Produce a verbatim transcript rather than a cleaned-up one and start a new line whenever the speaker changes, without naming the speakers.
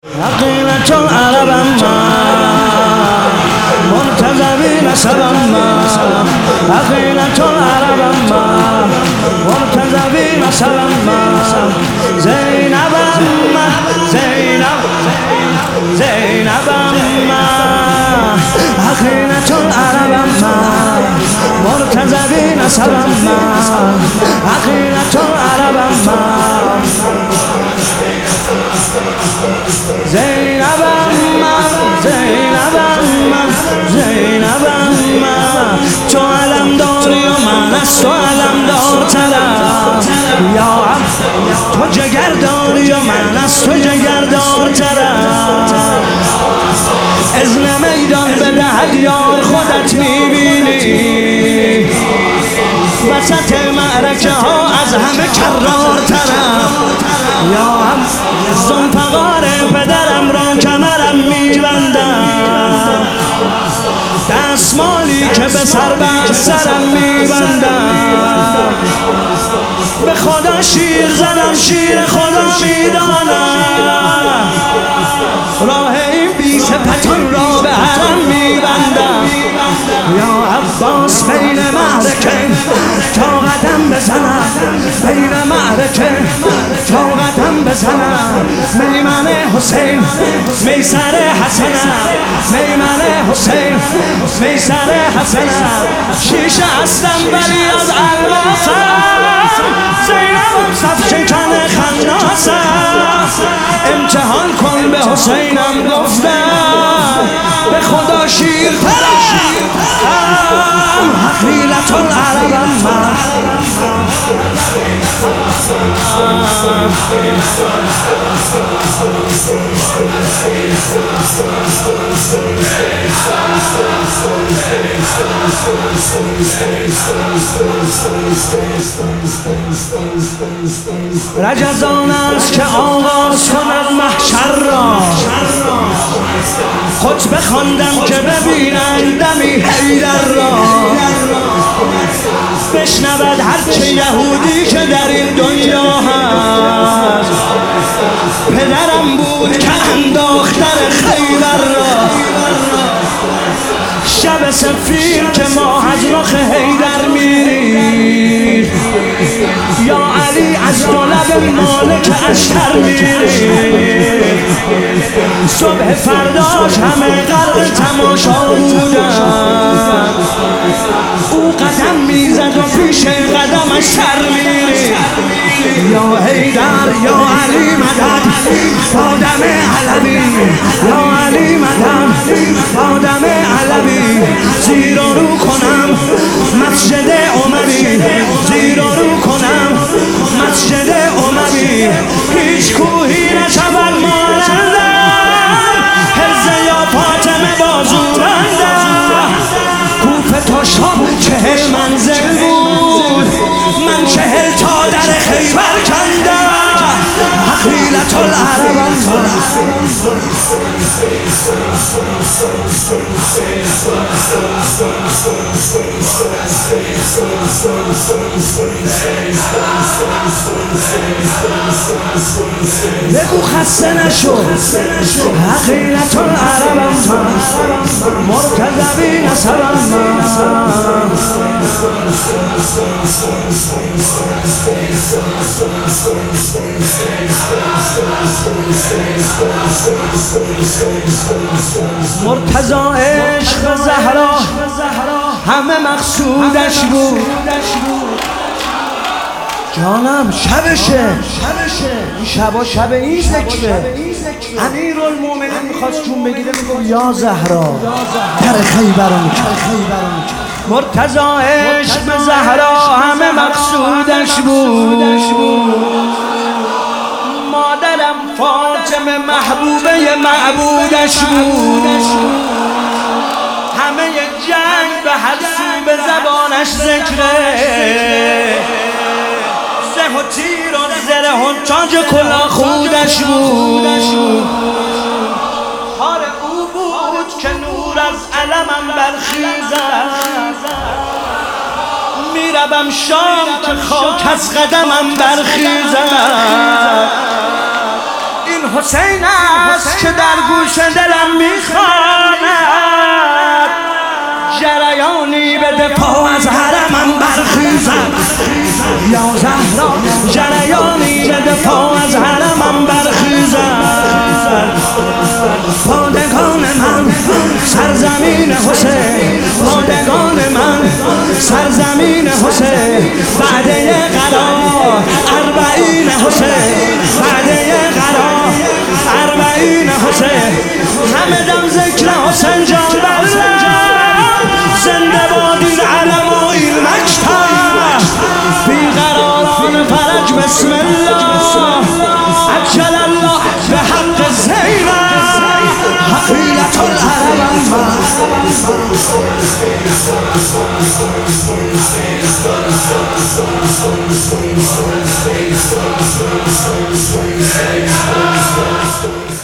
حقیقت العربم من مرتضوی نسبم من حقیقت العربم من مرتضوی نسبم من زینبم من زینب زینبم من حقیقت العربم من مرتضوی نسبم من حقیقت العربم من زینبم من زینبم من زینبم من تو علم داری و من از تو علم دارترم یا عب تو جگر داری و من از تو جگر دارترم اذن میدان بدهد یار خودت میبینی وسط معرکه ها از همه کرارترم یا هم زنفقار پدرم را کمرم میبندم دستمالی که به سر بر سرم میبندم به خدا شیر زدم شیر خدا میدانم راه این بی سپتان را به حرم میبندم یا عباس بین معرکه تا قدم بزنم بین معرکه تا قدم بزنم میمن حسین میسر حسنم میمن حسین میسر حسنم شیشه هستم ولی از الماسم زینبم صف شکن خناسم امتحان کن به حسینم گفتم به خدا شیرترم حقیقت العربم من رجزان است که آغاز کند محشر را خطبه خواندم که ببینند دمی حیدر را بشنود هرچه یهودی که در این دنیا هست پدرم بود که انداختر خیبر را شب سفیر که ماه از رخ حیدر میرید یا علی از طلب مالک اشتر میرید صبح فرداش همه غرق تماشا بودن او قدم میزد و پیش قدمش سر میرید یا حیدر یا علی مدد بادم علوی یا علی مدد بادم علوی زیر و رو کنم مسجد اموی زیر و رو کنم مسجد اموی هیچ کوهی نشود مانندم حرز یا فاطمه بازورندم کوفه تا شام چهل منزل بود من چهل تا در خیبر کندم حقیقت العربم بگو خسته نشو حقیقت العربم مرتضوی نسبم مرتضا عشق زهرا همه مقصودش بود جانم شبشه این شبا شب این ذکره امیرالمومنین میخواست جون بگیره میگفت یا زهرا در خیبر رو میکرد مرتضا عشق زهرا همه مقصودش بود مادرم فاطمه محبوبه معبودش بود همه جنگ به هر سو به زبانش ذکره زه و تیر و زره و تاج کلاه خودش بود خار او بود که نور از علمم برخیزد میروم شام که خاک از قدمم برخیزد این این حسین است که در گوش دلم میخواند جریانی به دفاع از حرمم برخیزد یا زهرا جریانی به دفاع از حرمم برخیزد پادگان من سرزمین حسین پادگان من سرزمین حسین وعده قرار اربعین حسین وعده قرار اربعین حسین همه دم ذکر حسین جان بردن زنده باد این علم و این مکتب بیقراران فرج بسم الله عجل الله به حق زینب حقیقت العرب من